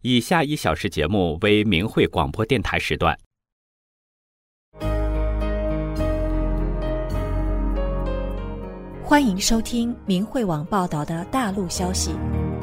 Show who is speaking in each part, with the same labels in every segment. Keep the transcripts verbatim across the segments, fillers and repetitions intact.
Speaker 1: 以下一小时节目为明慧广播电台时段。
Speaker 2: 欢迎收听明慧网报道的大陆消息。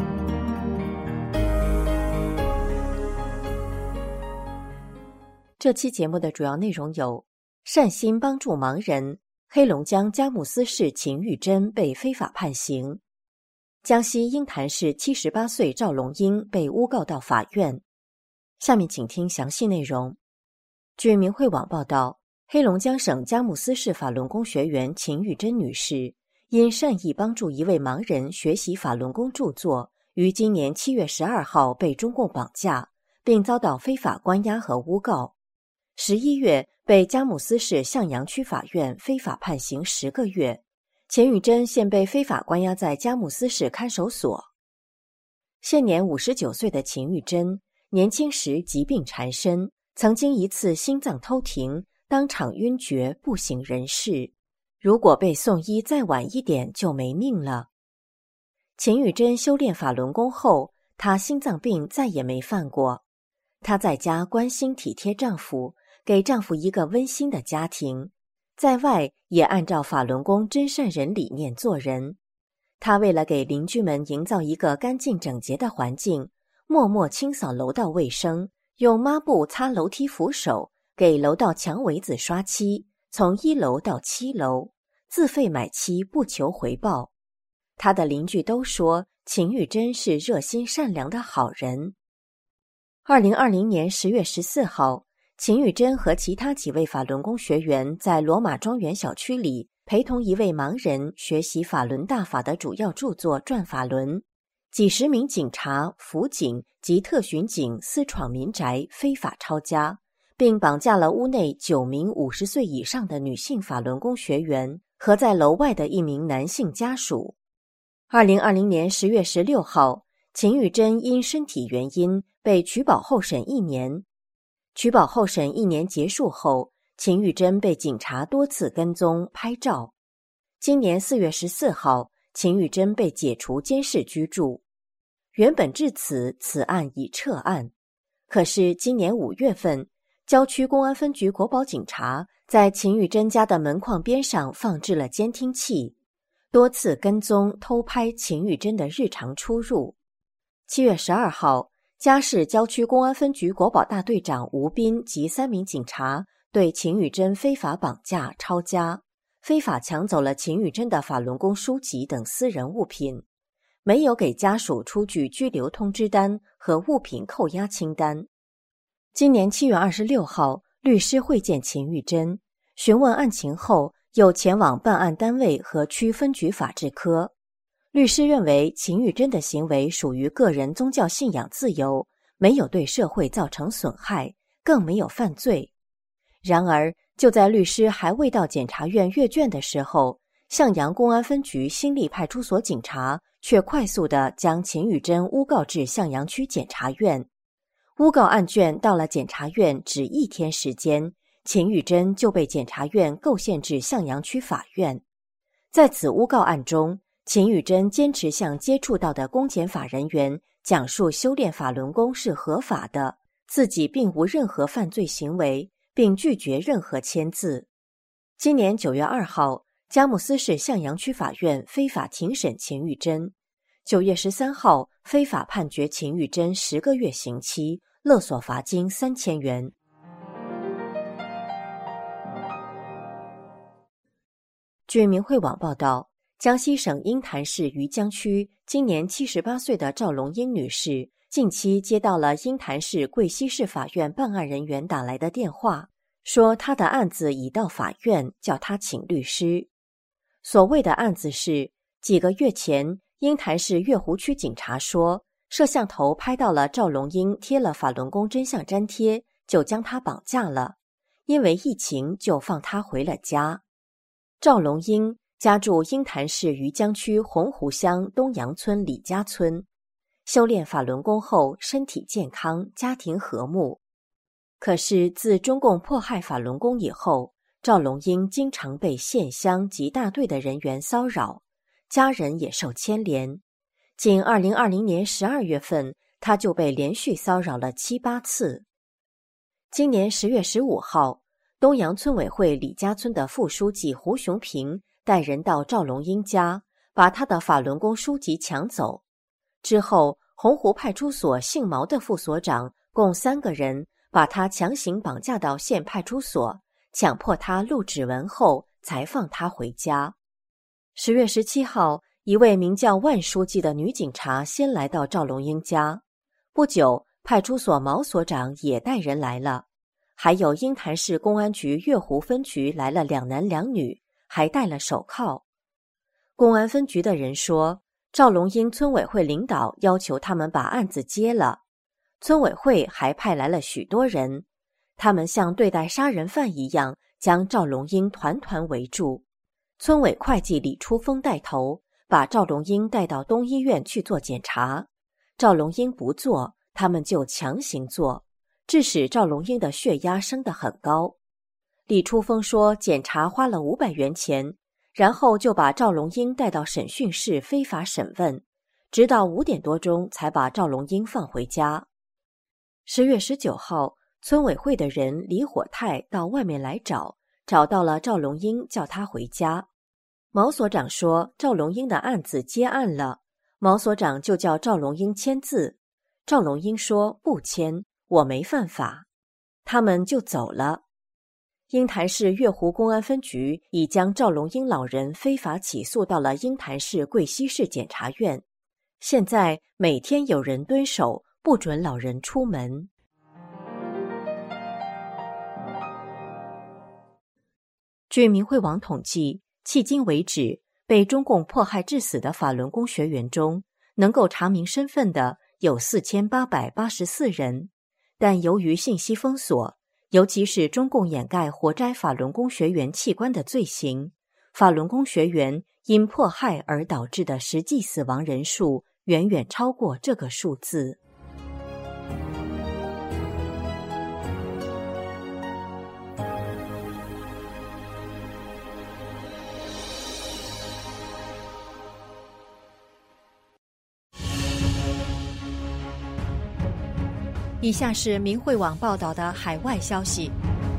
Speaker 2: 这期节目的主要内容有：善心帮助盲人，黑龙江佳木斯市秦玉珍被非法判刑；江西鹰潭市七十八岁赵龙英被诬告到法院。下面请听详细内容。据明慧网报道，黑龙江省佳木斯市法轮功学员秦玉珍女士因善意帮助一位盲人学习法轮功著作，于今年七月十二号被中共绑架，并遭到非法关押和诬告。十一月被佳木斯市向阳区法院非法判刑十个月。钱玉珍现被非法关押在佳木斯市看守所。现年五十九岁的秦玉珍，年轻时疾病缠身，曾经一次心脏偷停，当场晕厥不省人事。如果被送医再晚一点就没命了。秦玉珍修炼法轮功后，她心脏病再也没犯过。她在家关心体贴丈夫，给丈夫一个温馨的家庭，在外也按照法轮功真善人理念做人。她为了给邻居们营造一个干净整洁的环境，默默清扫楼道卫生，用抹布擦楼梯扶手，给楼道墙围子刷漆，从一楼到七楼，自费买漆不求回报。她的邻居都说秦玉珍是热心善良的好人。二零二零年十月十四号，秦玉珍和其他几位法轮功学员在罗马庄园小区里陪同一位盲人学习法轮大法的主要著作《转法轮》。几十名警察、辅警及特巡警私闯民宅，非法抄家，并绑架了屋内九名五十岁以上的女性法轮功学员和在楼外的一名男性家属。二零二零年十月十六号，秦玉珍因身体原因被取保候审一年。取保候审一年结束后，秦玉珍被警察多次跟踪拍照。今年四月十四号，秦玉珍被解除监视居住。原本至此，此案已撤案。可是今年五月份，郊区公安分局国保警察在秦玉珍家的门框边上放置了监听器，多次跟踪偷拍秦玉珍的日常出入。七月十二号，嘉市郊区公安分局国保大队长吴斌及三名警察对秦玉珍非法绑架、抄家，非法抢走了秦玉珍的法轮功书籍等私人物品，没有给家属出具拘留通知单和物品扣押清单。今年七月二十六号，律师会见秦玉珍，询问案情后，又前往办案单位和区分局法制科。律师认为秦玉珍的行为属于个人宗教信仰自由，没有对社会造成损害，更没有犯罪。然而，就在律师还未到检察院阅卷的时候，向阳公安分局新立派出所警察却快速地将秦玉珍诬告至向阳区检察院。诬告案卷到了检察院只一天时间，秦玉珍就被检察院构陷至向阳区法院。在此诬告案中，秦玉珍坚持向接触到的公检法人员讲述修炼法轮功是合法的，自己并无任何犯罪行为，并拒绝任何签字。今年九月二号，佳木斯市向阳区法院非法庭审秦玉珍。九月十三号，非法判决秦玉珍十个月刑期，勒索罚金三千元。据明慧网报道，江西省鹰潭市余江区今年七十八岁的赵龙英女士，近期接到了鹰潭市贵溪市法院办案人员打来的电话，说她的案子已到法院，叫她请律师。所谓的案子是，几个月前，鹰潭市月湖区警察说，摄像头拍到了赵龙英贴了法轮功真相粘贴，就将她绑架了，因为疫情就放她回了家。赵龙英家住鹰潭市余江区洪湖乡东阳村李家村，修炼法轮功后身体健康，家庭和睦。可是自中共迫害法轮功以后，赵龙英经常被县乡及大队的人员骚扰，家人也受牵连。仅二零二零年十二月份， 他就被连续骚扰了七八次。今年十月十五号，东阳村委会李家村的副书记胡雄平带人到赵龙英家，把他的法轮功书籍抢走。之后，洪湖派出所姓毛的副所长共三个人把他强行绑架到县派出所，强迫他录指纹后才放他回家。十月十七号，一位名叫万书记的女警察先来到赵龙英家，不久，派出所毛所长也带人来了，还有鹰潭市公安局月湖分局来了两男两女，还戴了手铐。公安分局的人说，赵龙英村委会领导要求他们把案子接了，村委会还派来了许多人，他们像对待杀人犯一样将赵龙英团团围住。村委会计李初峰带头，把赵龙英带到东医院去做检查。赵龙英不做，他们就强行做，致使赵龙英的血压升得很高。李初峰说，检查花了五百元钱，然后就把赵龙英带到审讯室非法审问，直到五点多钟才把赵龙英放回家。十月十九号，村委会的人李火泰到外面来找，找到了赵龙英，叫他回家。毛所长说，赵龙英的案子接案了，毛所长就叫赵龙英签字。赵龙英说不签，我没犯法，他们就走了。鹰潭市月湖公安分局已将赵龙英老人非法起诉到了鹰潭市贵溪市检察院，现在每天有人蹲守，不准老人出门。据明慧网统计，迄今为止，被中共迫害致死的法轮功学员中，能够查明身份的有四千八百八十四人，但由于信息封锁，尤其是中共掩盖活摘法轮功学员器官的罪行，法轮功学员因迫害而导致的实际死亡人数远远超过这个数字。以下是明慧网报道的海外消息，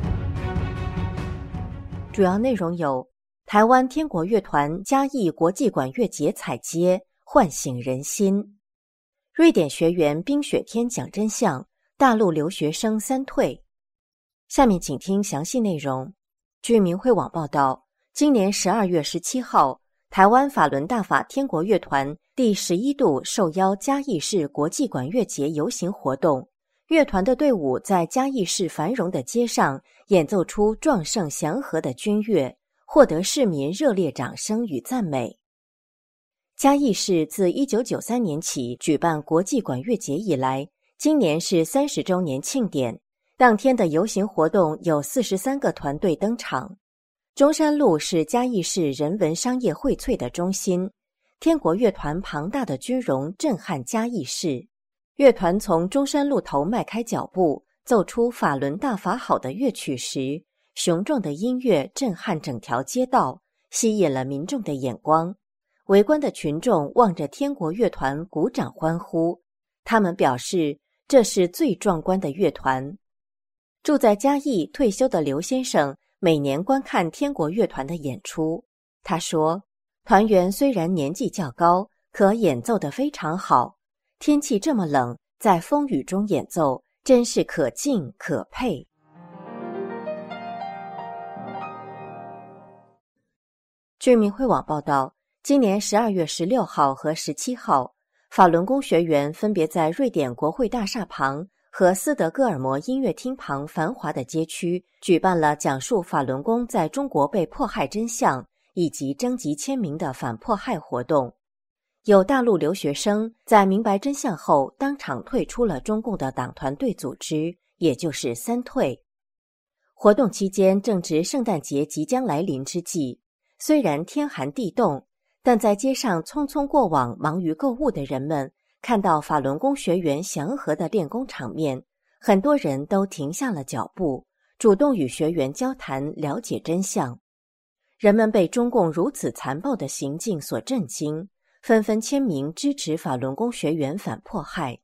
Speaker 2: 主要内容有：台湾天国乐团嘉义国际管乐节踩街，唤醒人心；瑞典学员冰雪天讲真相，大陆留学生三退。下面请听详细内容。据明慧网报道，今年十二月十七号，台湾法轮大法天国乐团第十一度受邀嘉义市国际管乐节游行活动。乐团的队伍在嘉义市繁荣的街上演奏出壮盛祥和的军乐，获得市民热烈掌声与赞美。嘉义市自一九九三年起举办国际管乐节以来，今年是三十周年庆典。当天的游行活动有四十三个团队登场。中山路是嘉义市人文商业荟萃的中心，天国乐团庞大的军容震撼嘉义市。乐团从中山路头迈开脚步，奏出法轮大法好的乐曲时，雄壮的音乐震撼整条街道，吸引了民众的眼光。围观的群众望着天国乐团鼓掌欢呼，他们表示这是最壮观的乐团。住在嘉义退休的刘先生每年观看天国乐团的演出，他说，团员虽然年纪较高，可演奏得非常好。天气这么冷，在风雨中演奏，真是可敬可佩。据明慧网报道，今年十二月十六号和十七号，法轮功学员分别在瑞典国会大厦旁和斯德哥尔摩音乐厅旁繁华的街区举办了讲述法轮功在中国被迫害真相以及征集签名的反迫害活动。有大陆留学生在明白真相后当场退出了中共的党团队组织，也就是三退。活动期间正值圣诞节即将来临之际，虽然天寒地冻，但在街上匆匆过往忙于购物的人们看到法轮功学员祥和的练功场面，很多人都停下了脚步，主动与学员交谈，了解真相。人们被中共如此残暴的行径所震惊，纷纷签名支持法轮功学员反迫害，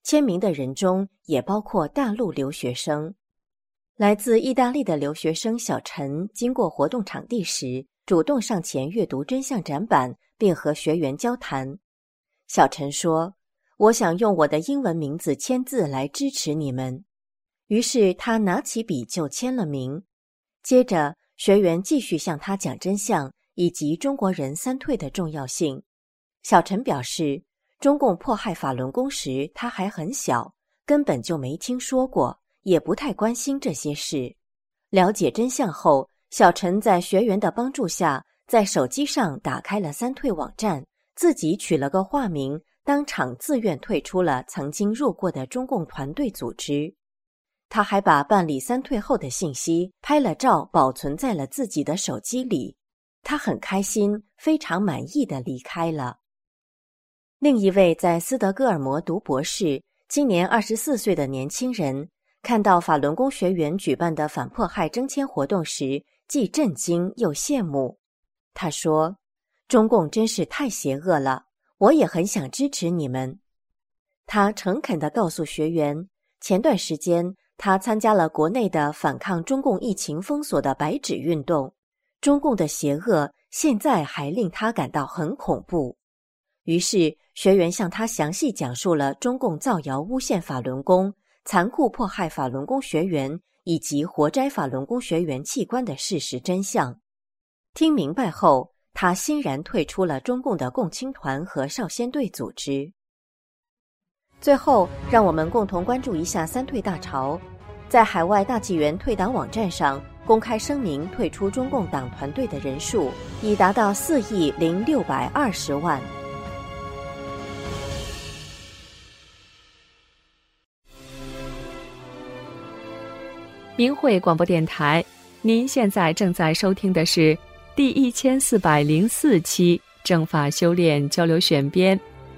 Speaker 2: 签名的人中也包括大陆留学生。来自意大利的留学生小陈经过活动场地时，主动上前阅读真相展板，并和学员交谈。小陈说：“我想用我的英文名字签字来支持你们。”于是他拿起笔就签了名。接着，学员继续向他讲真相以及中国人三退的重要性。小陈表示，中共迫害法轮功时他还很小，根本就没听说过，也不太关心这些事。了解真相后，小陈在学员的帮助下，在手机上打开了三退网站，自己取了个化名，当场自愿退出了曾经入过的中共团队组织。他还把办理三退后的信息拍了照，保存在了自己的手机里。他很开心，非常满意地离开了。另一位在斯德哥尔摩读博士、今年二十四岁的年轻人，看到法轮功学员举办的反迫害征签活动时，既震惊又羡慕。他说：“中共真是太邪恶了，我也很想支持你们。”他诚恳地告诉学员，前段时间他参加了国内的反抗中共疫情封锁的白纸运动，中共的邪恶现在还令他感到很恐怖。于是学员向他详细讲述了中共造谣诬陷法轮功、残酷迫害法轮功学员以及活摘法轮功学员器官的事实真相。听明白后，他欣然退出了中共的共青团和少先队组织。最后，让我们共同关注一下三退大潮。在海外大纪元退党网站上公开声明退出中共党团队的人数已达到四亿零六百二十万。
Speaker 3: 明慧广播电台，您现在正在收听的是第一千四百零四期正法修炼交流选编。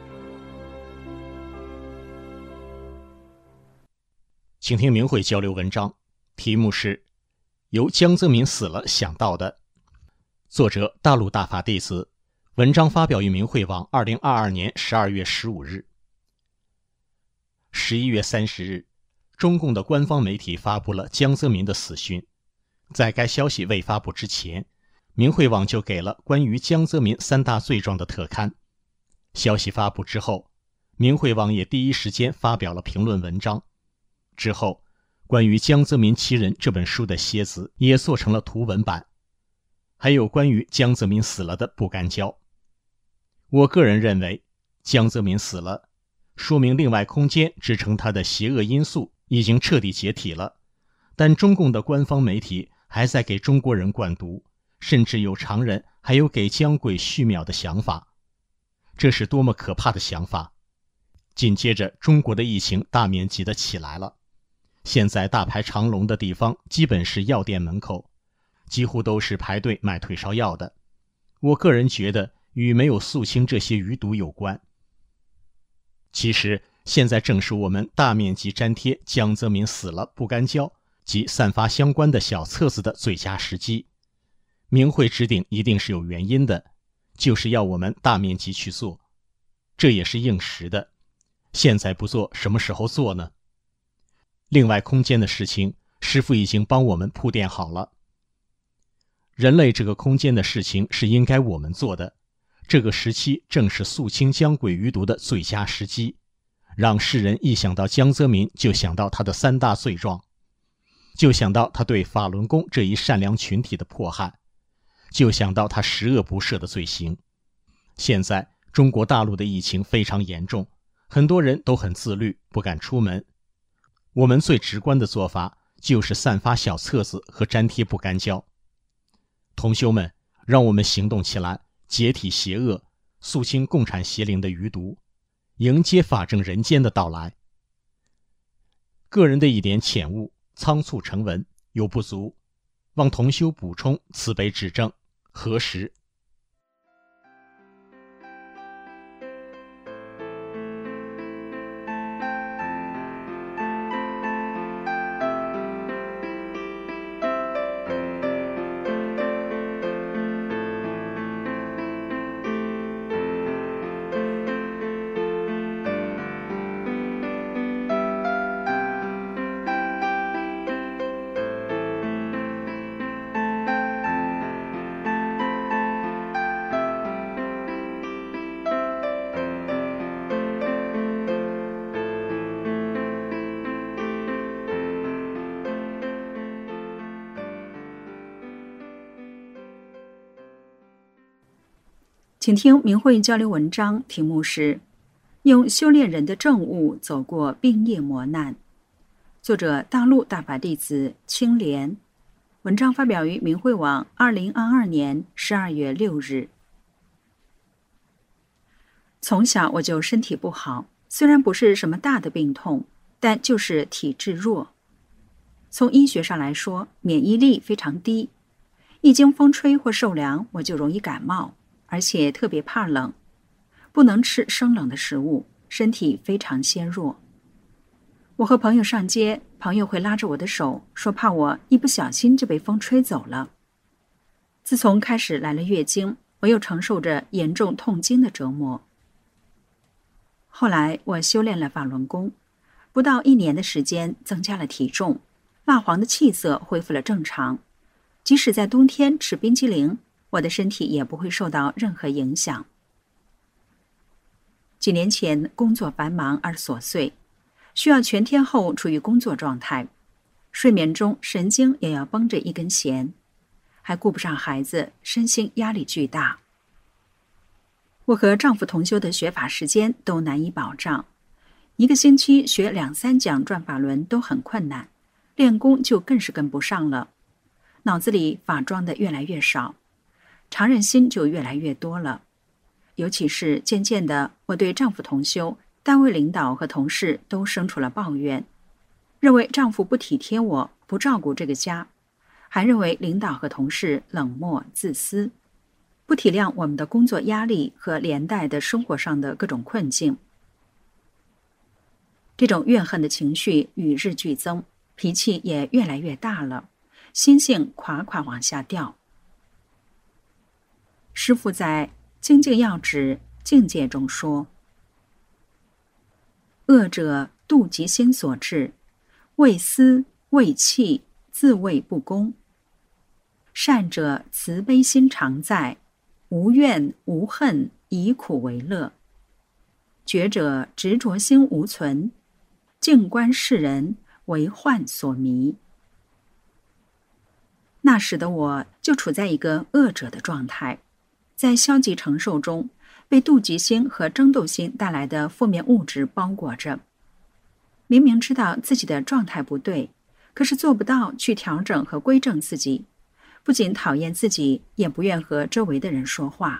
Speaker 4: 请听明慧交流文章，题目是由江泽民死了想到的，作者大陆大法弟子，文章发表于明慧网二零二二年十二月十五日。十一月三十日，中共的官方媒体发布了江泽民的死讯。在该消息未发布之前，明慧网就给了关于江泽民三大罪状的特刊。消息发布之后，明慧网也第一时间发表了评论文章。之后，关于江泽民七人这本书的楔子也做成了图文版，还有关于江泽民死了的不干胶。我个人认为，江泽民死了，说明另外空间支撑他的邪恶因素已经彻底解体了，但中共的官方媒体还在给中国人灌毒，甚至有常人还有给江鬼续秒的想法。这是多么可怕的想法！紧接着，中国的疫情大面积的起来了。现在大排长龙的地方基本是药店门口，几乎都是排队买退烧药的。我个人觉得与没有肃清这些余毒有关。其实现在正是我们大面积粘贴江泽民死了不干胶及散发相关的小册子的最佳时机。明慧指定一定是有原因的，就是要我们大面积去做，这也是应时的。现在不做，什么时候做呢？另外空间的事情，师父已经帮我们铺垫好了。人类这个空间的事情是应该我们做的，这个时期正是肃清江鬼余毒的最佳时机，让世人一想到江泽民就想到他的三大罪状，就想到他对法轮功这一善良群体的迫害，就想到他十恶不赦的罪行。现在中国大陆的疫情非常严重，很多人都很自律，不敢出门。我们最直观的做法就是散发小册子和粘贴不干胶。同修们，让我们行动起来，解体邪恶，肃清共产邪灵的余毒，迎接法正人间的到来。个人的一点浅悟，仓促成文，有不足，望同修补充，慈悲指正，核实。
Speaker 5: 请听明慧交流文章，题目是用修炼人的正悟走过病业磨难，作者大陆大法弟子青莲。文章发表于明慧网二零二二年十二月六日。从小我就身体不好，虽然不是什么大的病痛，但就是体质弱。从医学上来说，免疫力非常低，一经风吹或受凉，我就容易感冒，而且特别怕冷，不能吃生冷的食物，身体非常纤弱。我和朋友上街，朋友会拉着我的手，说怕我一不小心就被风吹走了。自从开始来了月经，我又承受着严重痛经的折磨。后来我修炼了法轮功，不到一年的时间增加了体重，蜡黄的气色恢复了正常，即使在冬天吃冰激凌，我的身体也不会受到任何影响。几年前工作繁忙而琐碎，需要全天候处于工作状态，睡眠中神经也要绷着一根弦，还顾不上孩子，身心压力巨大。我和丈夫同修的学法时间都难以保障，一个星期学两三讲转法轮都很困难，练功就更是跟不上了，脑子里法装的越来越少，常人心就越来越多了。尤其是渐渐的，我对丈夫同修、单位领导和同事都生出了抱怨，认为丈夫不体贴我，不照顾这个家，还认为领导和同事冷漠自私，不体谅我们的工作压力和连带的生活上的各种困境。这种怨恨的情绪与日俱增，脾气也越来越大了，心性垮垮往下掉。师父在《精进要旨境界》中说：恶者妒嫉心所致，为私为气，自谓不公；善者慈悲心常在，无怨无恨，以苦为乐；觉者执着心无存，静观世人，为幻所迷。那时的我就处在一个恶者的状态，在消极承受中，被妒忌心和争斗心带来的负面物质包裹着。明明知道自己的状态不对，可是做不到去调整和归正自己，不仅讨厌自己，也不愿和周围的人说话。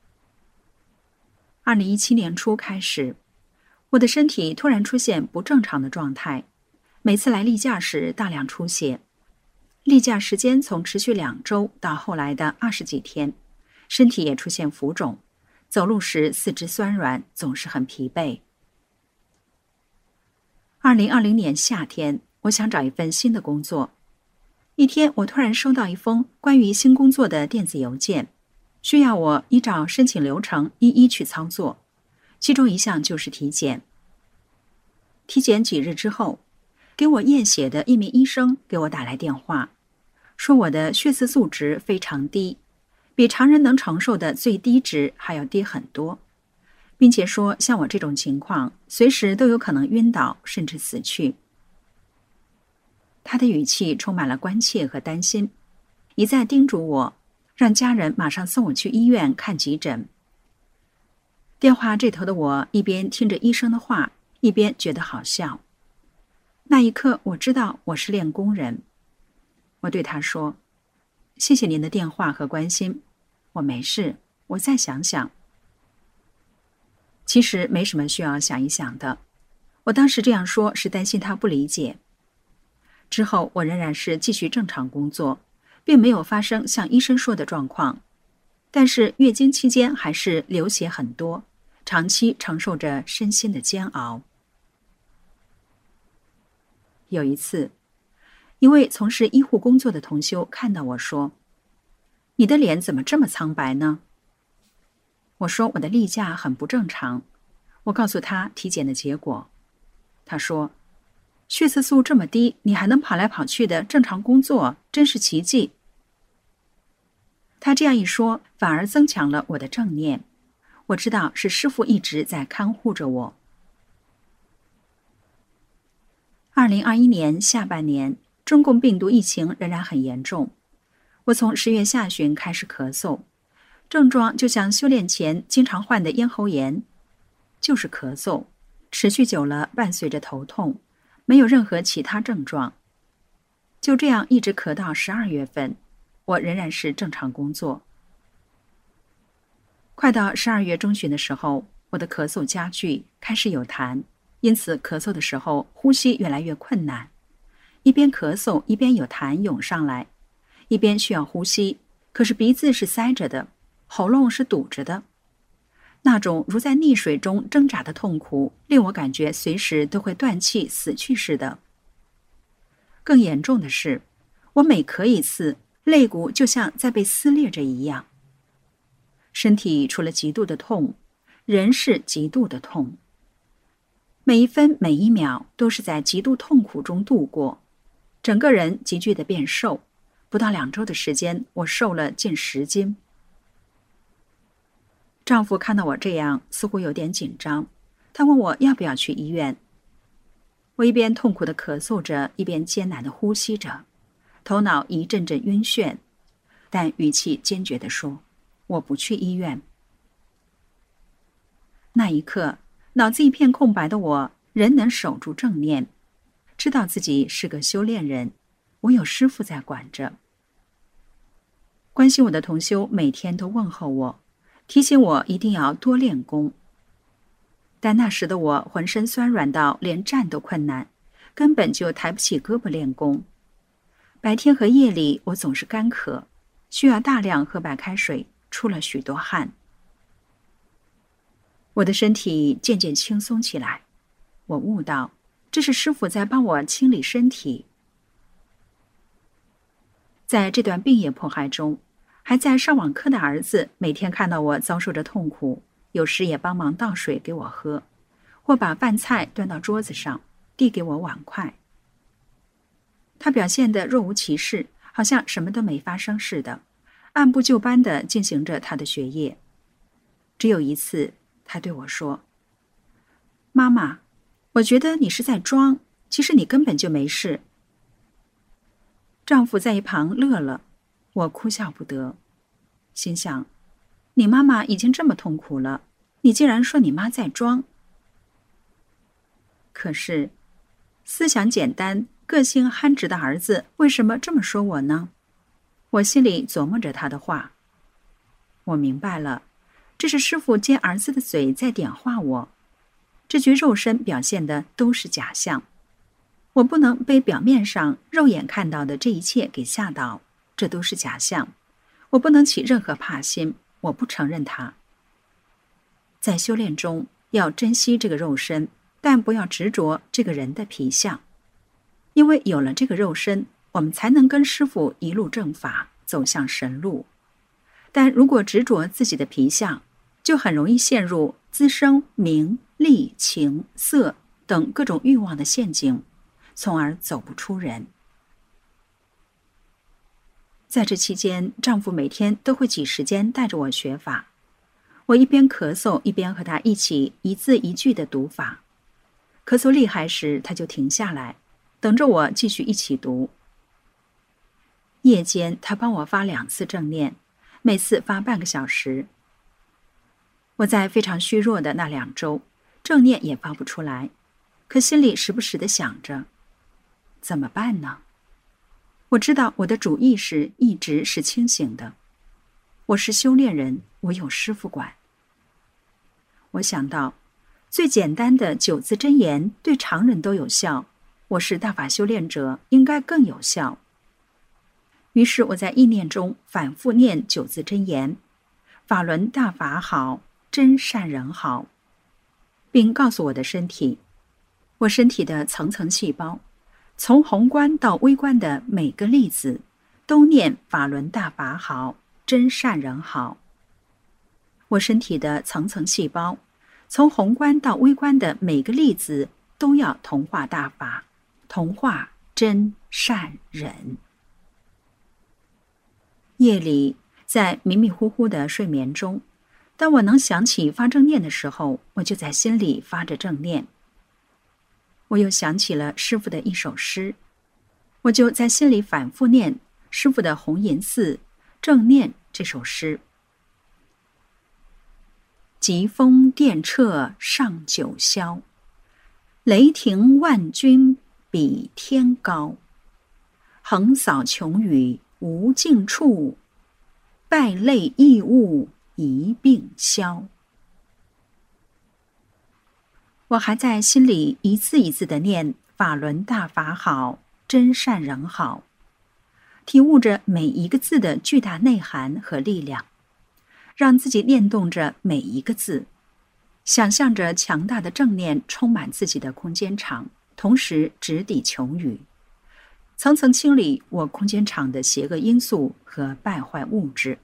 Speaker 5: 二零一七年初开始，我的身体突然出现不正常的状态，每次来例假时大量出血，例假时间从持续两周到后来的二十几天，身体也出现浮肿，走路时四肢酸软，总是很疲惫。二零二零年夏天，我想找一份新的工作。一天，我突然收到一封关于新工作的电子邮件，需要我依照申请流程一一去操作，其中一项就是体检。体检几日之后，给我验血的一名医生给我打来电话，说我的血色素值非常低，比常人能承受的最低值还要低很多，并且说像我这种情况，随时都有可能晕倒，甚至死去。他的语气充满了关切和担心，一再叮嘱我，让家人马上送我去医院看急诊。电话这头的我一边听着医生的话，一边觉得好笑。那一刻，我知道我是练功人。我对他说：谢谢您的电话和关心，我没事，我再想想。其实没什么需要想一想的，我当时这样说是担心他不理解。之后我仍然是继续正常工作，并没有发生像医生说的状况，但是月经期间还是流血很多，长期承受着身心的煎熬。有一次，一位从事医护工作的同修看到我说：你的脸怎么这么苍白呢？我说我的例假很不正常，我告诉他体检的结果。他说：血色素这么低，你还能跑来跑去的正常工作，真是奇迹。他这样一说，反而增强了我的正念。我知道是师父一直在看护着我。二零二一年下半年，中共病毒疫情仍然很严重。我从十月下旬开始咳嗽， 症状就像修炼前经常患的咽喉炎，就是咳嗽，持续久了伴随着头痛，没有任何其他症状。就这样一直咳到十二月份，我仍然是正常工作。快到十二月中旬的时候，我的咳嗽加剧，开始有痰，因此咳嗽的时候呼吸越来越困难。一边咳嗽一边有痰涌上来，一边需要呼吸，可是鼻子是塞着的，喉咙是堵着的。那种如在溺水中挣扎的痛苦，令我感觉随时都会断气死去似的。更严重的是，我每咳一次，肋骨就像在被撕裂着一样。身体除了极度的痛，人是极度的痛。每一分每一秒都是在极度痛苦中度过，整个人急剧的变瘦，不到两周的时间，我瘦了近十斤。丈夫看到我这样，似乎有点紧张，他问我要不要去医院。我一边痛苦地咳嗽着，一边艰难地呼吸着，头脑一阵阵晕眩，但语气坚决地说：“我不去医院。”那一刻，脑子一片空白的我，仍能守住正念，知道自己是个修炼人，我有师父在管着。关心我的同修每天都问候我，提醒我一定要多练功。但那时的我浑身酸软到连站都困难，根本就抬不起胳膊练功。白天和夜里我总是干咳，需要大量喝白开水，出了许多汗。我的身体渐渐轻松起来，我悟到这是师父在帮我清理身体。在这段病野迫害中，还在上网课的儿子每天看到我遭受着痛苦，有时也帮忙倒水给我喝，或把饭菜端到桌子上，递给我碗筷。他表现得若无其事，好像什么都没发生似的，按部就班地进行着他的学业。只有一次，他对我说：“妈妈，我觉得你是在装，其实你根本就没事。”丈夫在一旁乐了，我哭笑不得，心想：你妈妈已经这么痛苦了，你竟然说你妈在装。可是，思想简单、个性憨直的儿子为什么这么说我呢？我心里琢磨着他的话。我明白了，这是师父接儿子的嘴在点化我。这具肉身表现的都是假象，我不能被表面上肉眼看到的这一切给吓倒，这都是假象。我不能起任何怕心，我不承认它。在修炼中，要珍惜这个肉身，但不要执着这个人的皮相，因为有了这个肉身，我们才能跟师父一路正法，走向神路。但如果执着自己的皮相，就很容易陷入滋生名利情色等各种欲望的陷阱，从而走不出人。在这期间，丈夫每天都会挤时间带着我学法，我一边咳嗽一边和他一起一字一句地读法。咳嗽厉害时，他就停下来，等着我继续一起读。夜间，他帮我发两次正念，每次发半个小时。我在非常虚弱的那两周，正念也发不出来，可心里时不时地想着，怎么办呢？我知道我的主意识一直是清醒的，我是修炼人，我有师父管。我想到，最简单的九字真言对常人都有效，我是大法修炼者，应该更有效。于是我在意念中反复念九字真言：法轮大法好，真善人好，并告诉我的身体，我身体的层层细胞，从宏观到微观的每个粒子，都念法轮大法好，真善人好。我身体的层层细胞，从宏观到微观的每个粒子，都要同化大法，同化真善人。夜里，在迷迷糊糊的睡眠中，当我能想起发正念的时候，我就在心里发着正念。我又想起了师父的一首诗，我就在心里反复念师父的《红银寺正念》这首诗。 疾风电掣上九霄，雷霆万钧比天高。横扫穷宇无尽处，败类异物一并消。我还在心里一字一字地念法轮大法好，真善人好，体悟着每一个字的巨大内涵和力量，让自己念动着每一个字，想象着强大的正念充满自己的空间场，同时直抵求雨，层层清理我空间场的邪恶因素和败坏物质。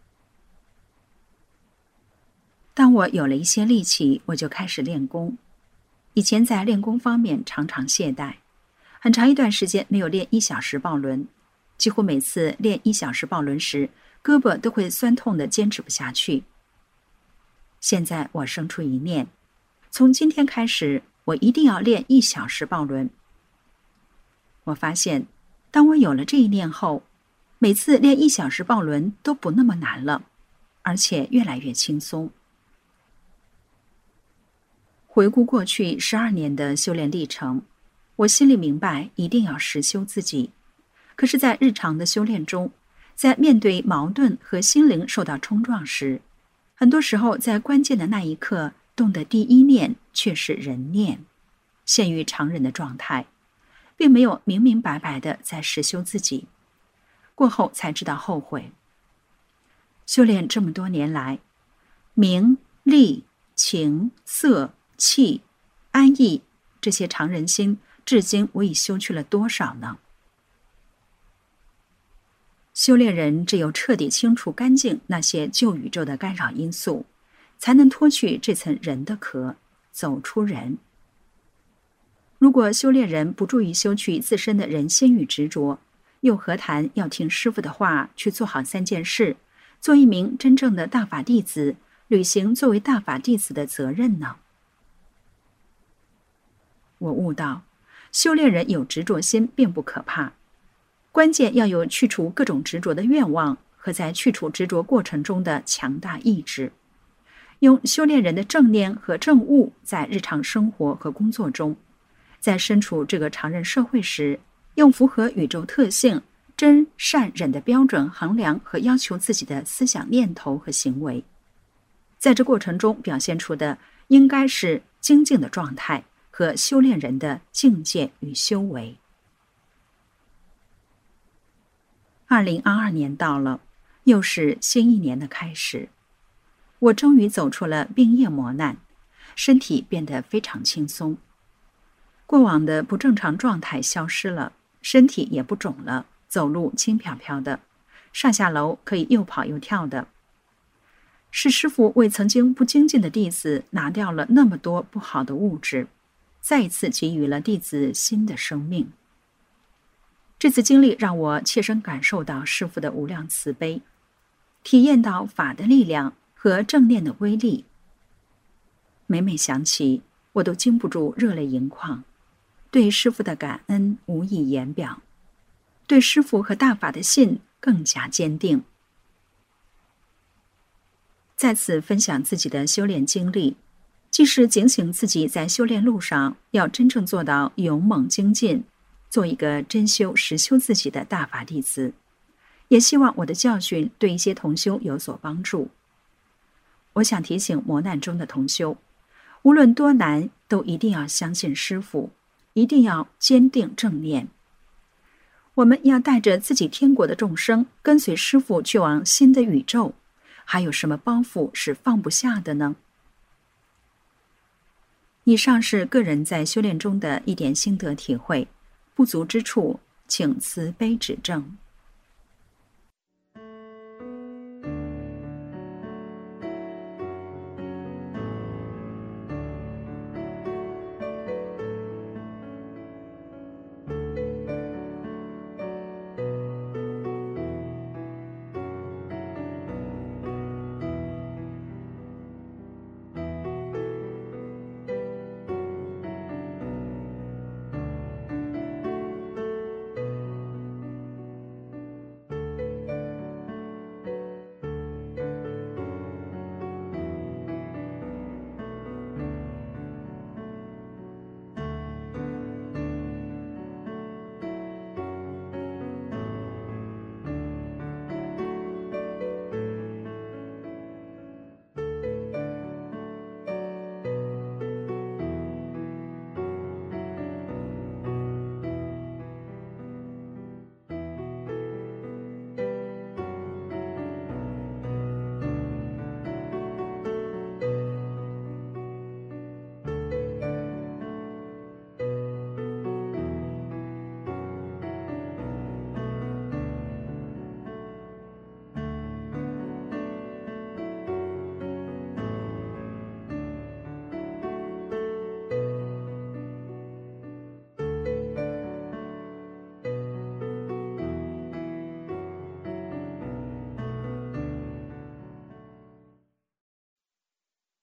Speaker 5: 当我有了一些力气，我就开始练功。以前在练功方面常常懈怠，很长一段时间没有练一小时抱轮，几乎每次练一小时抱轮时，胳膊都会酸痛的坚持不下去。现在我生出一念，从今天开始，我一定要练一小时抱轮。我发现，当我有了这一念后，每次练一小时抱轮都不那么难了，而且越来越轻松。回顾过去十二年的修炼历程，我心里明白一定要实修自己。可是在日常的修炼中，在面对矛盾和心灵受到冲撞时，很多时候在关键的那一刻动的第一念却是人念，陷于常人的状态，并没有明明白白的在实修自己，过后才知道后悔。修炼这么多年来，名利情色气安逸这些常人心，至今我已修去了多少呢？修炼人只有彻底清除干净那些旧宇宙的干扰因素，才能脱去这层人的壳，走出人。如果修炼人不注意修去自身的人心与执着，又何谈要听师父的话去做好三件事，做一名真正的大法弟子，履行作为大法弟子的责任呢？我悟到，修炼人有执着心并不可怕，关键要有去除各种执着的愿望和在去除执着过程中的强大意志。用修炼人的正念和正悟，在日常生活和工作中，在身处这个常人社会时，用符合宇宙特性真善忍的标准衡量和要求自己的思想念头和行为，在这过程中表现出的应该是精进的状态和修炼人的境界与修为。二零二二年到了，又是新一年的开始。我终于走出了病业磨难，身体变得非常轻松。过往的不正常状态消失了，身体也不肿了，走路轻飘飘的，上下楼可以又跑又跳的。是师父为曾经不精进的弟子拿掉了那么多不好的物质，再一次给予了弟子新的生命。这次经历让我切身感受到师父的无量慈悲，体验到法的力量和正念的威力。每每想起，我都禁不住热泪盈眶，对师父的感恩无以言表，对师父和大法的信更加坚定。在此分享自己的修炼经历，既是警醒自己在修炼路上要真正做到勇猛精进，做一个真修实修自己的大法弟子，也希望我的教训对一些同修有所帮助。我想提醒磨难中的同修，无论多难，都一定要相信师父，一定要坚定正念。我们要带着自己天国的众生，跟随师父去往新的宇宙，还有什么包袱是放不下的呢？以上是个人在修炼中的一点心得体会，不足之处，请慈悲指正。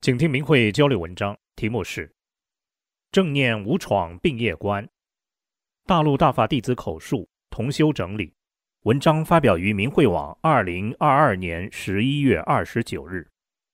Speaker 6: 请听明慧交流文章，题目是正念无闯并业观，大陆大法弟子口述，同修整理。文章发表于明慧网二零二二年十一月二十九日。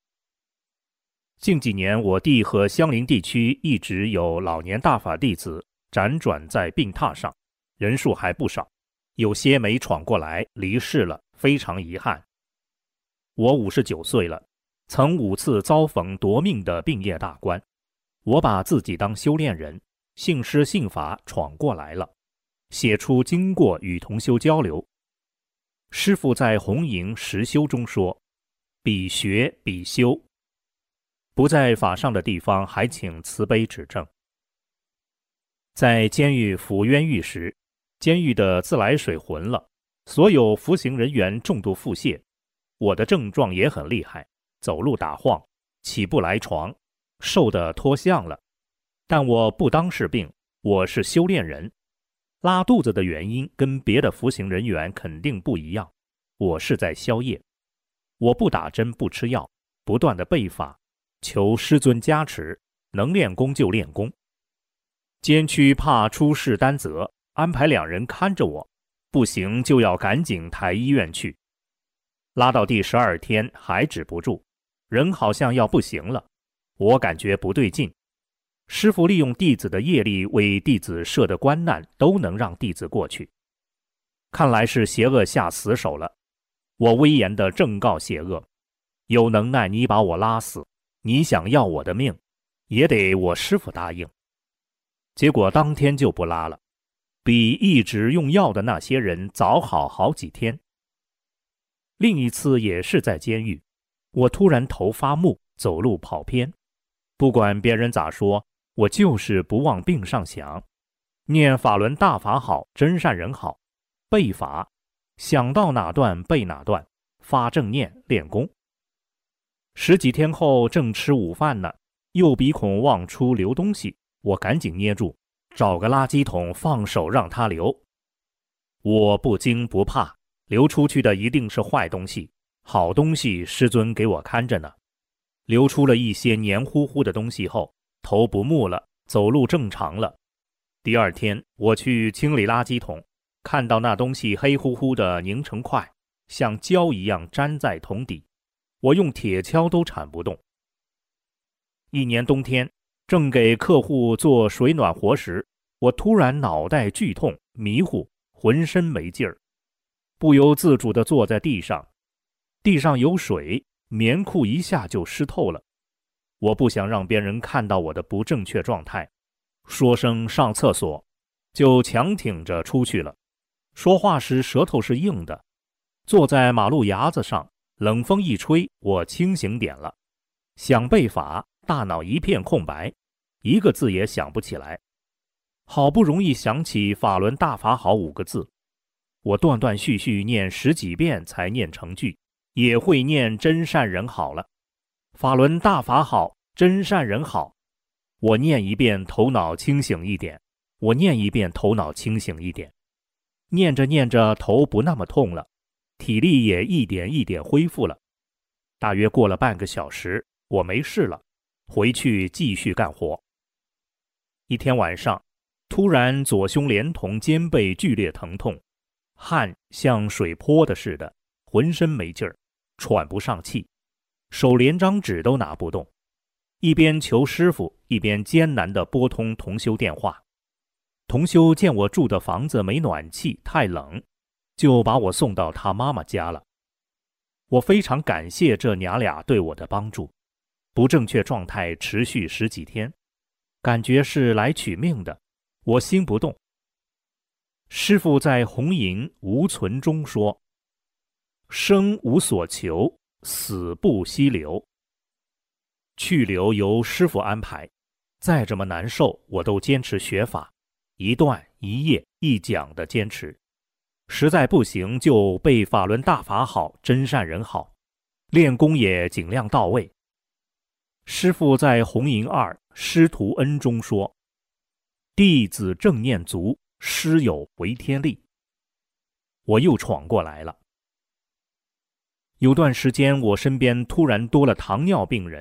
Speaker 6: 近几年，我地和相邻地区一直有老年大法弟子辗转在病榻上，人数还不少，有些没闯过来离世了，非常遗憾。我五十九岁了，曾五次遭逢夺命的病业大关，我把自己当修炼人，信师信法闯过来了，写出经过与同修交流。师父在红营实修中说，比学比修，不在法上的地方还请慈悲指正。在监狱服冤狱时，监狱的自来水浑了，所有服刑人员重度腹泻，我的症状也很厉害，走路打晃，起不来床，瘦得脱相了。但我不当是病，我是修炼人。拉肚子的原因跟别的服刑人员肯定不一样，我是在消业。我不打针不吃药，不断的背法，求师尊加持，能练功就练功。监区怕出事担责，安排两人看着我，不行就要赶紧抬医院去。拉到第十二天还止不住，人好像要不行了，我感觉不对劲。师父利用弟子的业力为弟子设的关难都能让弟子过去，看来是邪恶下死手了。我威严地正告邪恶，有能耐你把我拉死，你想要我的命也得我师父答应。结果当天就不拉了，比一直用药的那些人早好好几天。另一次也是在监狱，我突然头发木，走路跑偏，不管别人咋说，我就是不往病上想，念法轮大法好，真善人好，背法，想到哪段背哪段，发正念练功。十几天后正吃午饭呢，右鼻孔往出流东西，我赶紧捏住，找个垃圾桶放手让它流。我不惊不怕，流出去的一定是坏东西，好东西师尊给我看着呢。流出了一些黏糊糊的东西后，头不木了，走路正常了。第二天我去清理垃圾桶，看到那东西黑乎乎的凝成块，像胶一样粘在桶底，我用铁锹都铲不动。一年冬天，正给客户做水暖活时，我突然脑袋剧痛，迷糊，浑身没劲儿，不由自主地坐在地上，地上有水，棉裤一下就湿透了。我不想让别人看到我的不正确状态，说声上厕所，就强挺着出去了。说话时舌头是硬的，坐在马路牙子上，冷风一吹，我清醒点了，想背法，大脑一片空白，一个字也想不起来。好不容易想起法轮大法好五个字，我断断续续念十几遍才念成句，也会念真善人好了。法轮大法好，真善人好。我念一遍，头脑清醒一点，我念一遍，头脑清醒一点。念着念着，头不那么痛了，体力也一点一点恢复了。大约过了半个小时，我没事了，回去继续干活。一天晚上，突然左胸连同肩背剧烈疼痛，汗像水泼的似的，浑身没劲儿，喘不上气，手连张纸都拿不动，一边求师傅，一边艰难地拨通同修电话。同修见我住的房子没暖气，太冷，就把我送到他妈妈家了。我非常感谢这娘俩对我的帮助。不正确状态持续十几天，感觉是来取命的，我心不动。师父在红营无存中说，生无所求，死不息留。去留由师父安排，再这么难受我都坚持学法，一段一夜一讲的坚持，实在不行就背法轮大法好，真善人好，练功也尽量到位。师父在红营二师徒恩中说，弟子正念足，师有为天力。我又闯过来了。有段时间我身边突然多了糖尿病人，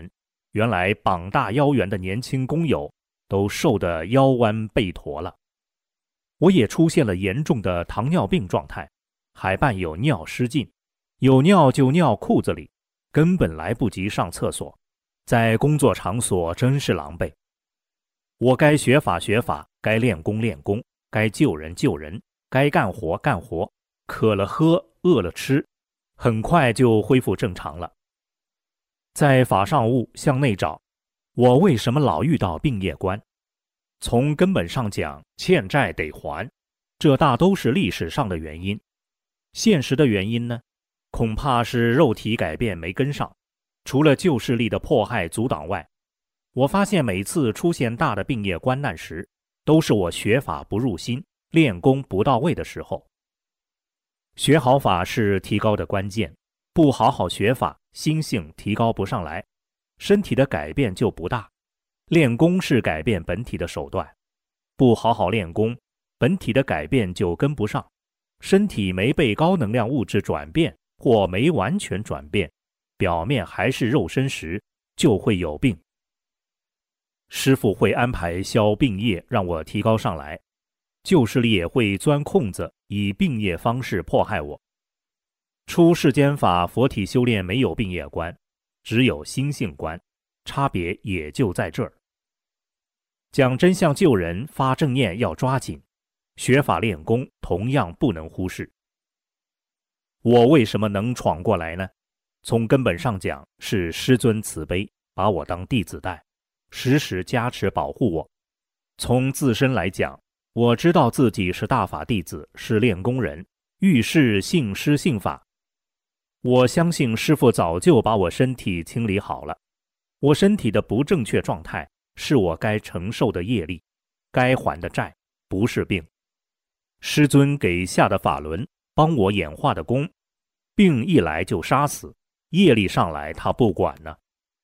Speaker 6: 原来膀大腰圆的年轻工友都瘦得腰弯背驼了。我也出现了严重的糖尿病状态，还伴有尿失禁，有尿就尿裤子里，根本来不及上厕所，在工作场所真是狼狈。我该学法学法，该练功练功，该救人救人，该干活干活，渴了喝，饿了吃，很快就恢复正常了。在法上悟向内找，我为什么老遇到病业关？从根本上讲，欠债得还，这大都是历史上的原因。现实的原因呢，恐怕是肉体改变没跟上。除了旧势力的迫害阻挡外，我发现每次出现大的病业关难时，都是我学法不入心，练功不到位的时候。学好法是提高的关键，不好好学法，心性提高不上来，身体的改变就不大。练功是改变本体的手段，不好好练功，本体的改变就跟不上，身体没被高能量物质转变或没完全转变，表面还是肉身时，就会有病。师父会安排消病业让我提高上来，旧势力也会钻空子以病业方式迫害我。出世间法佛体修炼没有病业观，只有心性观，差别也就在这儿。讲真相救人发正念要抓紧，学法练功同样不能忽视。我为什么能闯过来呢？从根本上讲，是师尊慈悲，把我当弟子带，时时加持保护我。从自身来讲，我知道自己是大法弟子，是练功人，遇事信师信法。我相信师父早就把我身体清理好了，我身体的不正确状态是我该承受的业力，该还的债，不是病。师尊给下的法轮，帮我演化的功，病一来就杀死，业力上来他不管呢。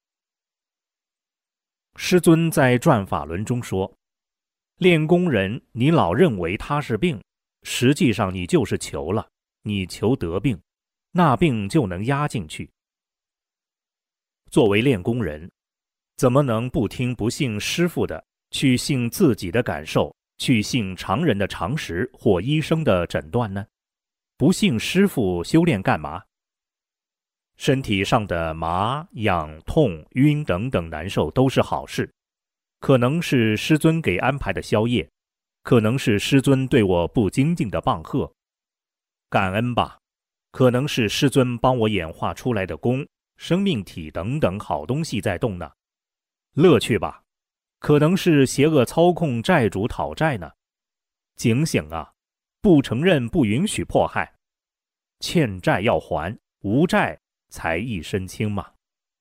Speaker 6: 师尊在转法轮中说，练功人你老认为他是病，实际上你就是求了，你求得病，那病就能压进去。作为练功人，怎么能不听不信师父的，去信自己的感受，去信常人的常识或医生的诊断呢？不信师父修炼干嘛？身体上的麻、痒、痛、晕等等难受都是好事，可能是师尊给安排的宵夜，可能是师尊对我不精进的棒喝，感恩吧。可能是师尊帮我演化出来的功、生命体等等好东西在动呢，乐趣吧。可能是邪恶操控债主讨债呢，警醒啊，不承认不允许迫害，欠债要还，无债才一身轻嘛。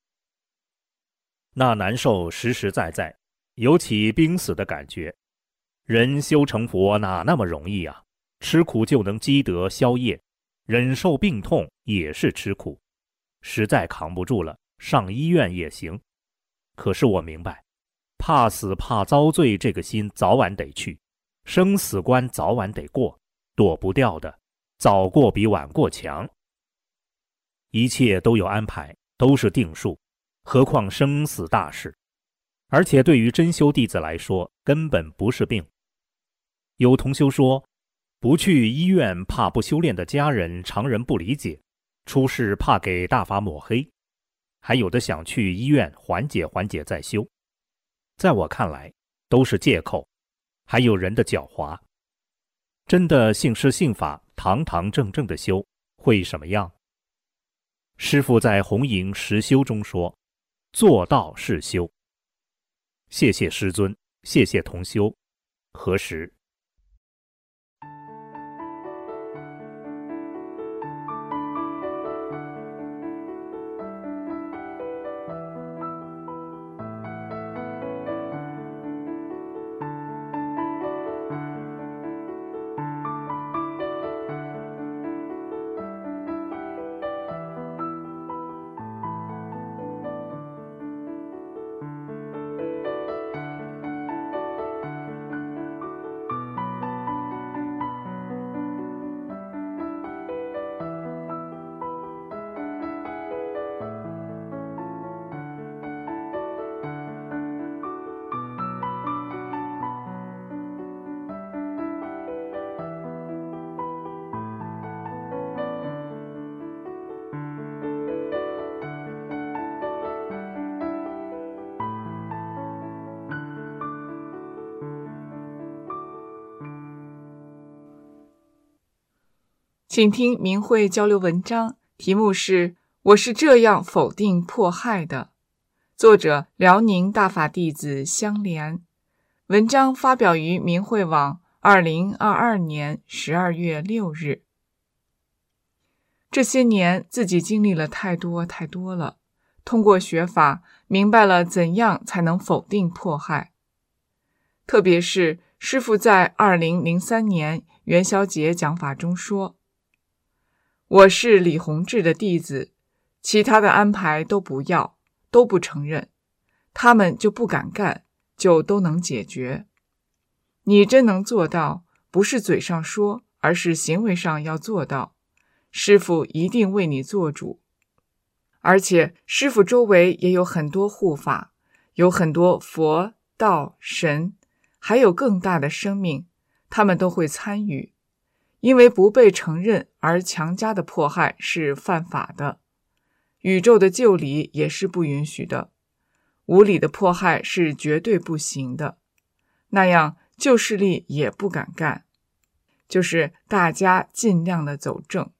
Speaker 6: 那难受实实在在，尤其濒死的感觉。人修成佛哪那么容易啊？吃苦就能积德消业，忍受病痛也是吃苦，实在扛不住了，上医院也行。可是我明白，怕死怕遭罪这个心早晚得去，生死关早晚得过，躲不掉的，早过比晚过强。一切都有安排，都是定数，何况生死大事。而且对于真修弟子来说，根本不是病。有同修说，不去医院怕不修炼的家人常人不理解，出事怕给大法抹黑，还有的想去医院缓解缓解再修。在我看来都是借口，还有人的狡猾。真的信师信法，堂堂正正的修，会什么样？师父在红营实修中说，做道是修。谢谢师尊，谢谢同修。何时？
Speaker 7: 请听明慧交流文章，题目是我是这样否定迫害的，作者辽宁大法弟子香莲。文章发表于明慧网二零二二年十二月六日。这些年自己经历了太多太多了，通过学法明白了怎样才能否定迫害。特别是师父在二零零三年元宵节讲法中说，我是李洪志的弟子，其他的安排都不要，都不承认，他们就不敢干，就都能解决。你真能做到，不是嘴上说，而是行为上要做到，师父一定为你做主。而且师父周围也有很多护法，有很多佛、道、神，还有更大的生命，他们都会参与。因为不被承认而强加的迫害是犯法的，宇宙的救理也是不允许的，无理的迫害是绝对不行的，那样救世力也不敢干，就是大家尽量的走正。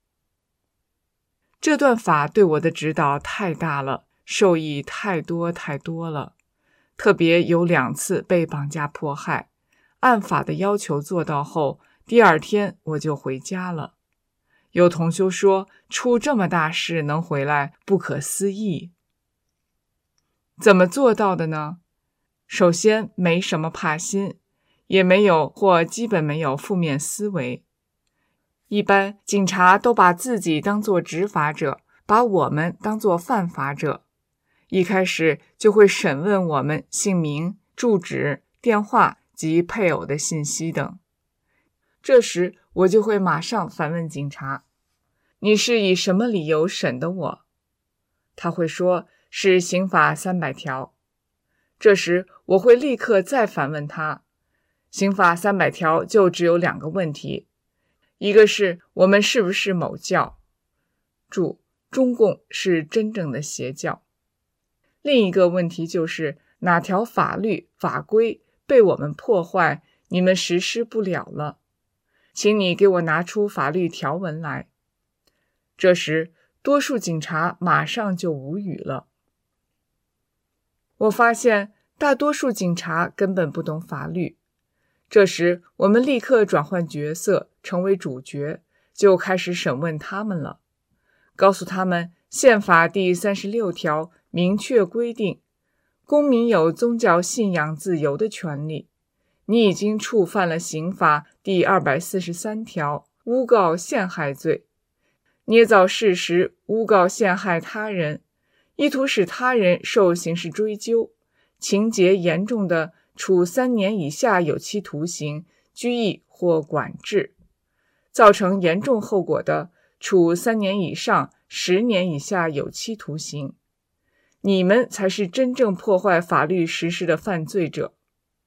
Speaker 7: 这段法对我的指导太大了，受益太多太多了，特别有两次被绑架迫害，按法的要求做到后，第二天我就回家了。有同修说，出这么大事能回来，不可思议。怎么做到的呢？首先没什么怕心，也没有或基本没有负面思维。一般警察都把自己当作执法者，把我们当作犯法者，一开始就会审问我们姓名、住址、电话及配偶的信息等。这时我就会马上反问警察，你是以什么理由审的我？他会说是刑法三百条。这时我会立刻再反问他，刑法三百条就只有两个问题，一个是我们是不是某教，注中共是真正的邪教，另一个问题就是哪条法律法规被我们破坏，你们实施不了了，请你给我拿出法律条文来。这时多数警察马上就无语了。我发现大多数警察根本不懂法律，这时我们立刻转换角色，成为主角，就开始审问他们了，告诉他们宪法第三十六条明确规定，公民有宗教信仰自由的权利，你已经触犯了刑法第二百四十三条诬告陷害罪，捏造事实诬告陷害他人，意图使他人受刑事追究，情节严重的处三年以下有期徒刑、拘役或管制，造成严重后果的，处三年以上十年以下有期徒刑。你们才是真正破坏法律实施的犯罪者。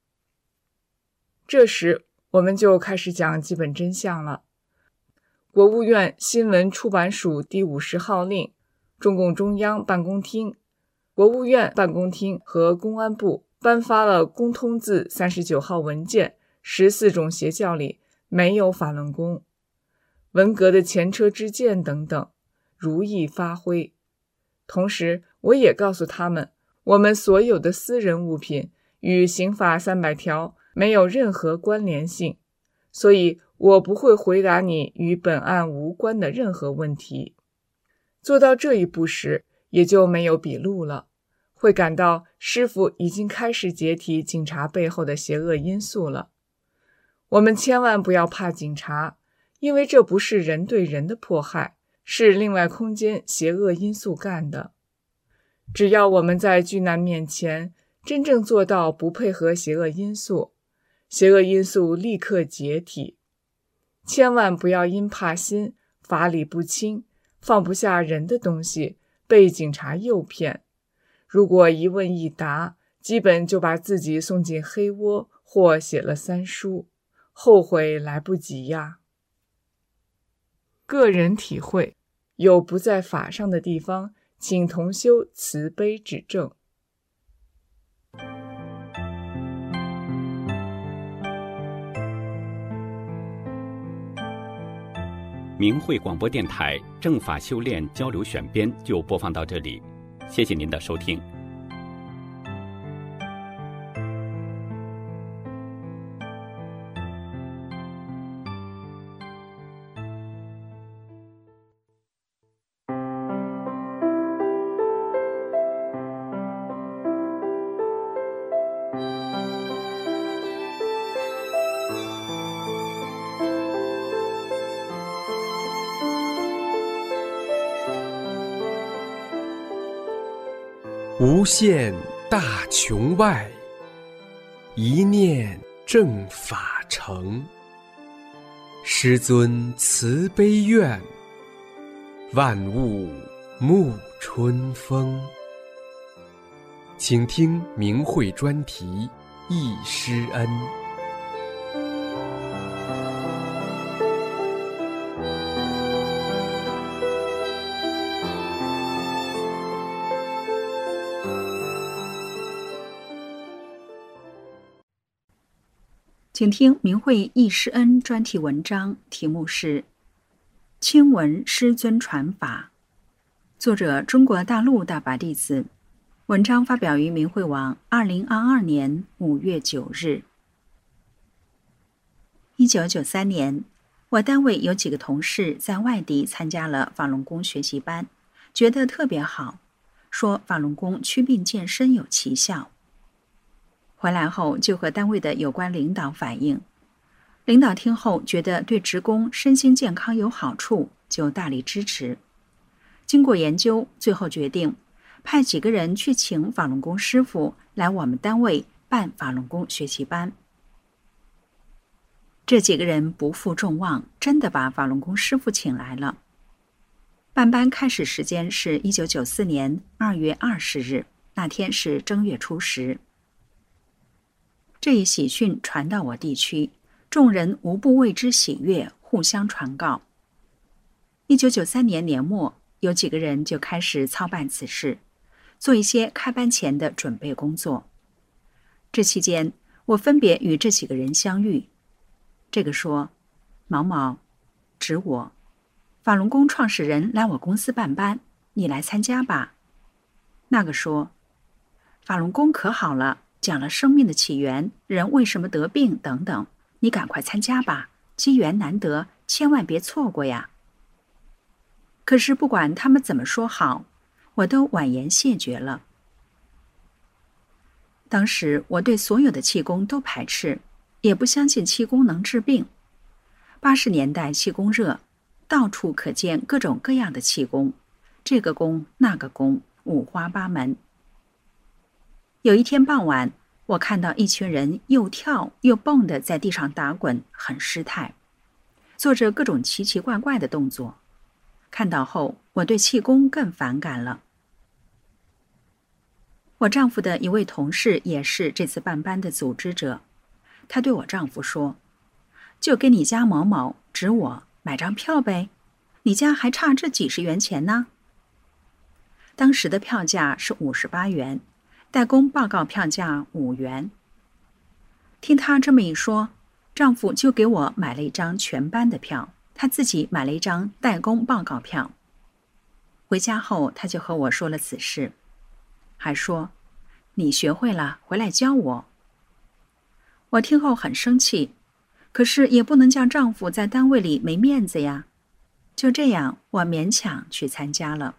Speaker 7: 这时我们就开始讲基本真相了。国务院新闻出版署第五十号令，中共中央办公厅、国务院办公厅和公安部颁发了公通字三十九号文件，十四种邪教里没有法轮功，文革的前车之鉴等等，如意发挥。同时我也告诉他们，我们所有的私人物品与刑法三百条没有任何关联性，所以我不会回答你与本案无关的任何问题。做到这一步时，也就没有笔录了，会感到师父已经开始解体警察背后的邪恶因素了。我们千万不要怕警察，因为这不是人对人的迫害，是另外空间邪恶因素干的。只要我们在巨难面前真正做到不配合邪恶因素，邪恶因素立刻解体。千万不要因怕心、法理不清、放不下人的东西被警察诱骗，如果一问一答，基本就把自己送进黑窝或写了三书，后悔来不及呀。个人体会，有不在法上的地方，请同修慈悲指正。
Speaker 1: 明慧广播电台正法修炼交流选编就播放到这里，谢谢您的收听。
Speaker 8: 无限大穹外，一念正法成。师尊慈悲愿，万物沐春风。请听明慧专题忆师恩。
Speaker 5: 请听明慧忆师恩专题文章，题目是《亲闻师尊传法》，作者中国大陆大法弟子。文章发表于明慧网，二零二二年五月九日。一九九三年，我单位有几个同事在外地参加了法轮功学习班，觉得特别好，说法轮功祛病健身有奇效。回来后就和单位的有关领导反映，领导听后觉得对职工身心健康有好处，就大力支持。经过研究，最后决定派几个人去请法轮功师傅来我们单位办法轮功学习班。这几个人不负众望，真的把法轮功师傅请来了。办班开始时间是一九九四年二月二十日，那天是正月初十。这一喜讯传到我地区，众人无不为之喜悦，互相传告。一九九三年年末，有几个人就开始操办此事，做一些开班前的准备工作。这期间，我分别与这几个人相遇。这个说：“毛毛，指我，法轮功创始人来我公司办班，你来参加吧。”那个说：“法轮功可好了，讲了生命的起源，人为什么得病等等，你赶快参加吧，机缘难得，千万别错过呀。”可是不管他们怎么说好，我都婉言谢绝了。当时我对所有的气功都排斥，也不相信气功能治病。八十年代气功热，到处可见各种各样的气功，这个功那个功，五花八门。有一天傍晚，我看到一群人又跳又蹦的在地上打滚，很失态，做着各种奇奇怪怪的动作。看到后，我对气功更反感了。我丈夫的一位同事也是这次办班的组织者，他对我丈夫说：“就给你家某某，指我买张票呗，你家还差这几十元钱呢。”当时的票价是五十八元，代工报告票价五元。听他这么一说，丈夫就给我买了一张全班的票，他自己买了一张代工报告票。回家后，他就和我说了此事，还说：“你学会了，回来教我。”我听后很生气，可是也不能叫丈夫在单位里没面子呀。就这样，我勉强去参加了。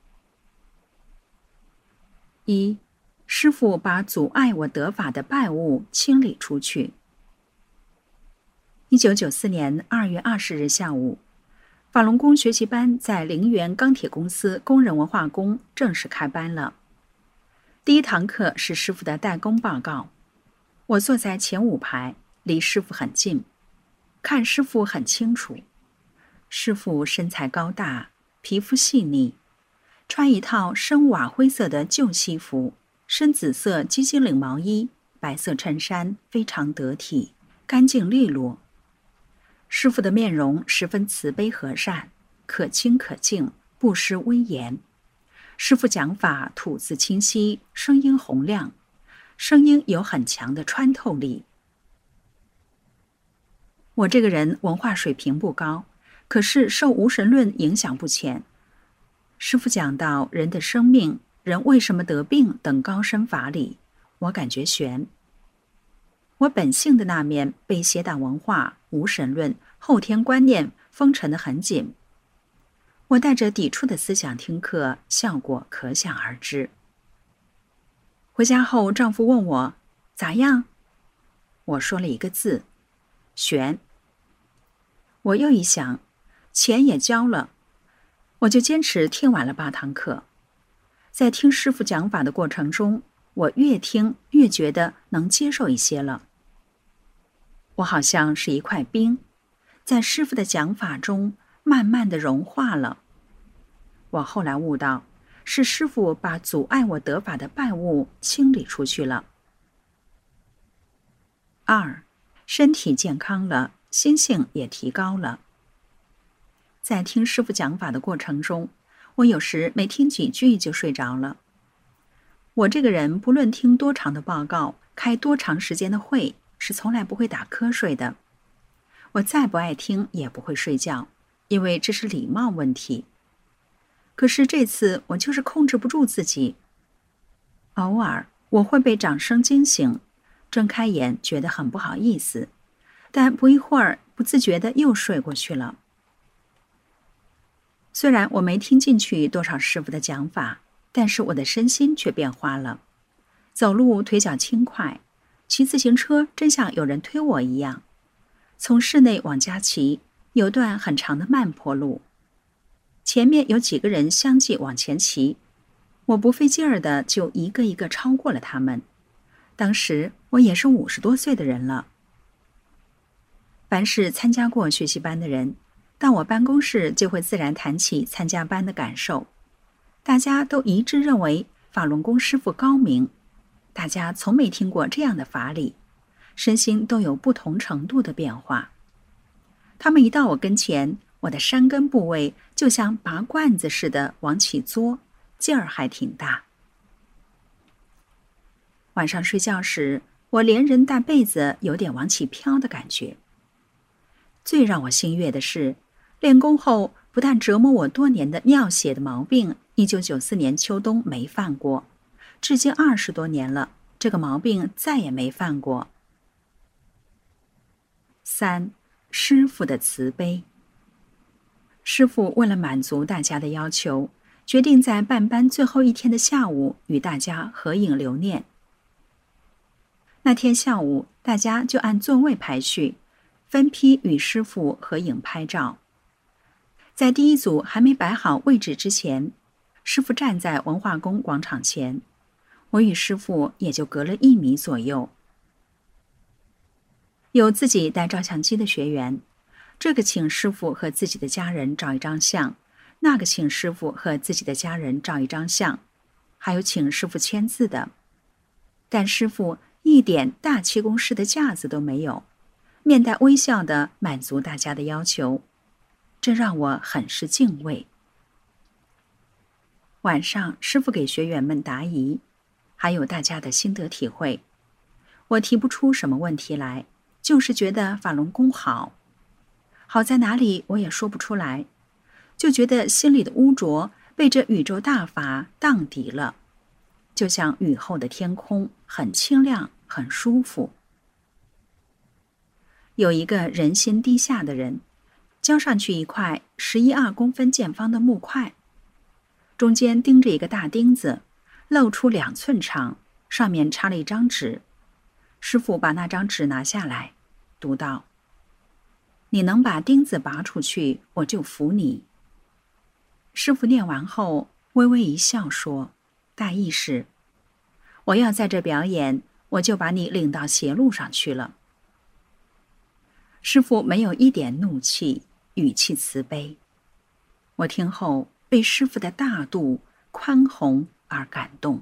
Speaker 5: 一，师父把阻碍我得法的败物清理出去。一九九四年二月二十日下午，法轮功学习班在陵园钢铁公司工人文化宫正式开班了。第一堂课是师父的代工报告，我坐在前五排，离师父很近，看师父很清楚。师父身材高大，皮肤细腻，穿一套深瓦灰色的旧西服，深紫色鸡精领毛衣，白色衬衫，非常得体，干净利落。师父的面容十分慈悲和善，可亲可敬，不失威严。师父讲法吐字清晰，声音洪亮，声音有很强的穿透力。我这个人文化水平不高， 可是受无神论影响不浅。师父讲到人的生命、人为什么得病等高深法理，我感觉悬。我本性的那面被邪党文化、无神论、后天观念封尘得很紧。我带着抵触的思想听课，效果可想而知。回家后，丈夫问我咋样，我说了一个字：悬。我又一想，钱也交了，我就坚持听完了八堂课。在听师父讲法的过程中，我越听越觉得能接受一些了。我好像是一块冰，在师父的讲法中慢慢的融化了。我后来悟到，是师父把阻碍我得法的败物清理出去了。二，身体健康了，心性也提高了。在听师父讲法的过程中，我有时没听几句就睡着了。我这个人不论听多长的报告，开多长时间的会，是从来不会打瞌睡的。我再不爱听也不会睡觉，因为这是礼貌问题。可是这次我就是控制不住自己。偶尔我会被掌声惊醒，睁开眼觉得很不好意思，但不一会儿不自觉地又睡过去了。虽然我没听进去多少师父的讲法，但是我的身心却变化了。走路腿脚轻快，骑自行车真像有人推我一样。从室内往家骑，有段很长的慢坡路，前面有几个人相继往前骑，我不费劲儿的就一个一个超过了他们。当时我也是五十多岁的人了。凡是参加过学习班的人，到我办公室就会自然谈起参加班的感受。大家都一致认为法轮功师父高明，大家从没听过这样的法理，身心都有不同程度的变化。他们一到我跟前，我的山根部位就像拔罐子似的往起嘬，劲儿还挺大。晚上睡觉时，我连人带被子有点往起飘的感觉。最让我心悦的是，练功后不但折磨我多年的尿血的毛病，一九九四年秋冬没犯过，至今二十多年了，这个毛病再也没犯过。三，师父的慈悲。师父为了满足大家的要求，决定在办班最后一天的下午与大家合影留念。那天下午，大家就按座位排序，分批与师父合影拍照。在第一组还没摆好位置之前，师父站在文化宫广场前，我与师父也就隔了一米左右。有自己带照相机的学员，这个请师父和自己的家人照一张相，那个请师父和自己的家人照一张相，还有请师父签字的。但师父一点大气功师的架子都没有，面带微笑地满足大家的要求，这让我很是敬畏。晚上师父给学员们答疑，还有大家的心得体会。我提不出什么问题来，就是觉得法轮功好。好在哪里我也说不出来，就觉得心里的污浊被这宇宙大法荡涤了，就像雨后的天空，很清亮，很舒服。有一个人心低下的人，交上去一块十一二公分见方的木块，中间钉着一个大钉子，露出两寸长，上面插了一张纸。师父把那张纸拿下来，读道：“你能把钉子拔出去，我就服你。”师父念完后微微一笑说，大意是：我要在这表演，我就把你领到邪路上去了。师父没有一点怒气，语气慈悲。我听后被师父的大度、宽宏而感动。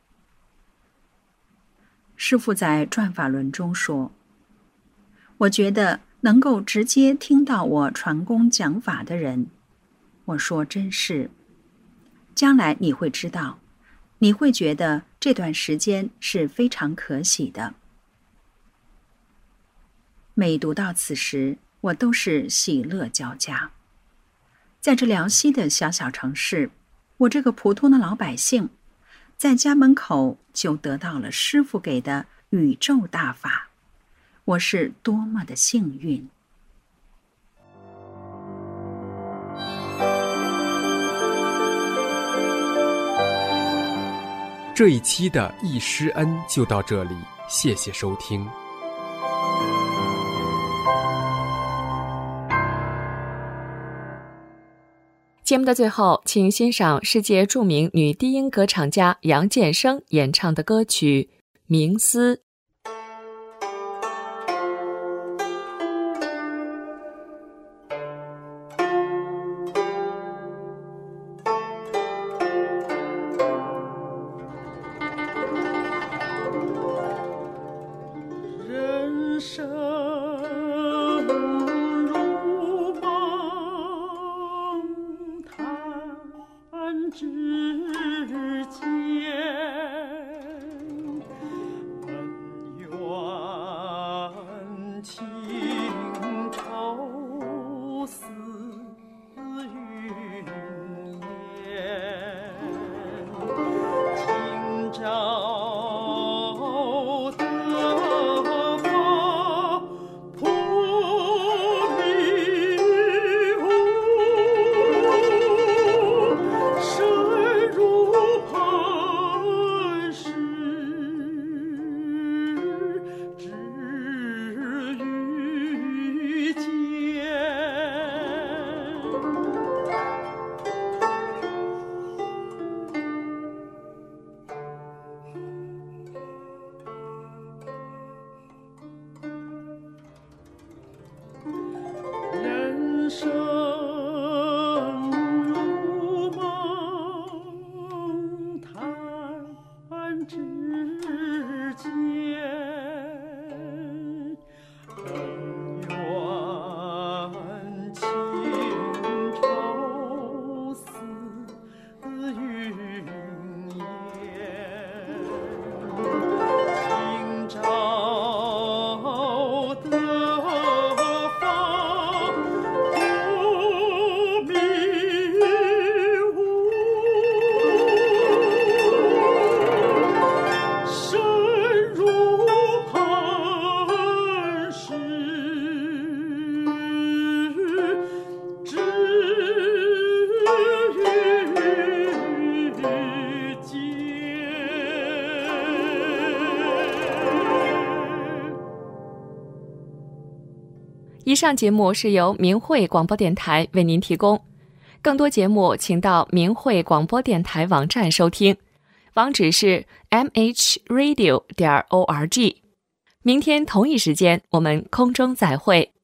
Speaker 5: 师父在转法轮中说，我觉得能够直接听到我传功讲法的人，我说真是，将来你会知道，你会觉得这段时间是非常可喜的。每读到此时，我都是喜乐交加。 在这辽西的小小城市，我这个普通的老百姓，在家门口就得到了师父给的宇宙大法，我是多么的幸运！
Speaker 8: 这一期的易师恩就到这里，谢谢收听。
Speaker 3: 节目的最后，请欣赏世界著名女低音歌唱家杨建生演唱的歌曲《冥思》。
Speaker 9: 人生之间，恩怨情仇似云烟，今朝得法普弥无，深入磐石，止于间。人生如梦，弹指间，恩怨情仇似云烟，今朝得法普弥无，深入磐石，止于间。
Speaker 3: 以上节目是由明慧广播电台为您提供，更多节目请到明慧广播电台网站收听，网址是 m h radio 点 org。明天同一时间我们空中再会。